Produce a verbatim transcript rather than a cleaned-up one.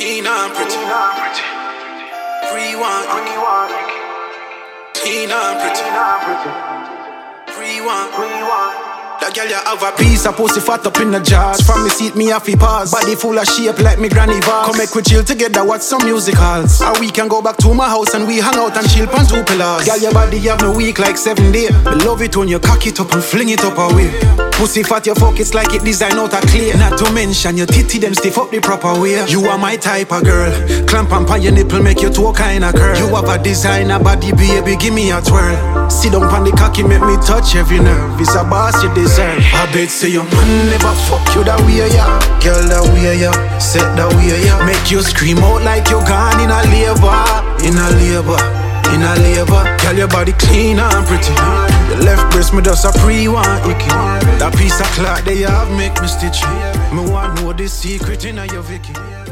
Clean and pretty. Free one. Clean and pretty. Free one. That girl you have a piece of pussy fat up in the jars. From me seat me have to pause. Body full of shape like me granny vase. Come make we chill together, watch some musicals. Or we can go back to my house and we hang out and chill pan two pillars. Girl your body have me weak like seven days. Me love it when you cock it up and fling it up away. Pussy fat your fuck it's like it designed out of clay. Not to mention your titty them stiff up the proper way. You are my type of girl. Clamp on your nipple make your toe kinda curl. You have a designer body baby give me a twirl. Sit down on the cocky make me touch every nerve. It's a boss you deserve. I bet say your man never fuck you that way, yeah. Girl that way, yeah. Set that way, yeah. Make you scream out like you're gone in a labor. In a labor, in a labor. Girl your body clean and pretty. Your left breast me just a pre-one icky. That piece of cloth they have make me stitch. Me want know the secret in your Vicky.